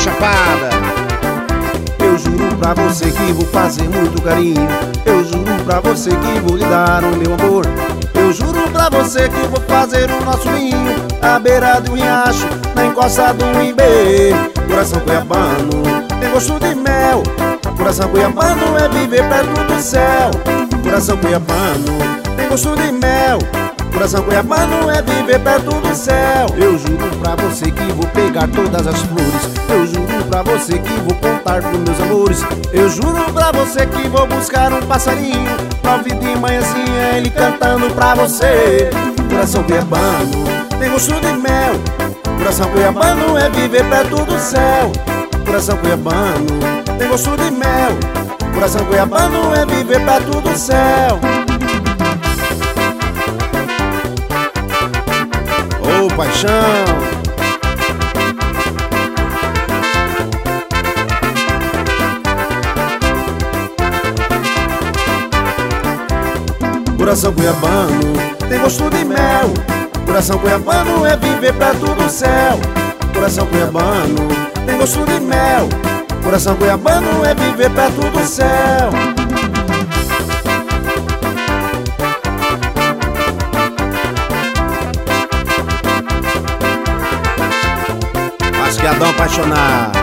Chapada. Eu juro pra você que vou fazer muito carinho. Eu juro pra você que vou lhe dar o meu amor. Eu juro pra você que vou fazer o nosso ninho à beira do riacho, na encosta do Imbê. Coração cuiabano tem gosto de mel. Coração cuiabano é viver perto do céu. Coração cuiabano tem gosto de mel. Coração cuiabano é viver perto do céu. Eu juro pra você que vou pegar todas as flores. Eu juro pra você que vou contar pros meus amores. Eu juro pra você que vou buscar um passarinho pra ouvir de manhãzinha ele cantando pra você. Coração cuiabano tem gosto de mel. Coração cuiabano é viver perto do céu. Coração cuiabano tem gosto de mel. Coração cuiabano é viver perto do céu. Ô paixão. Coração cuiabano tem gosto de mel. Coração cuiabano é viver perto do céu. Coração cuiabano tem gosto de mel. Coração cuiabano é viver perto do céu. Masqueadão apaixonado.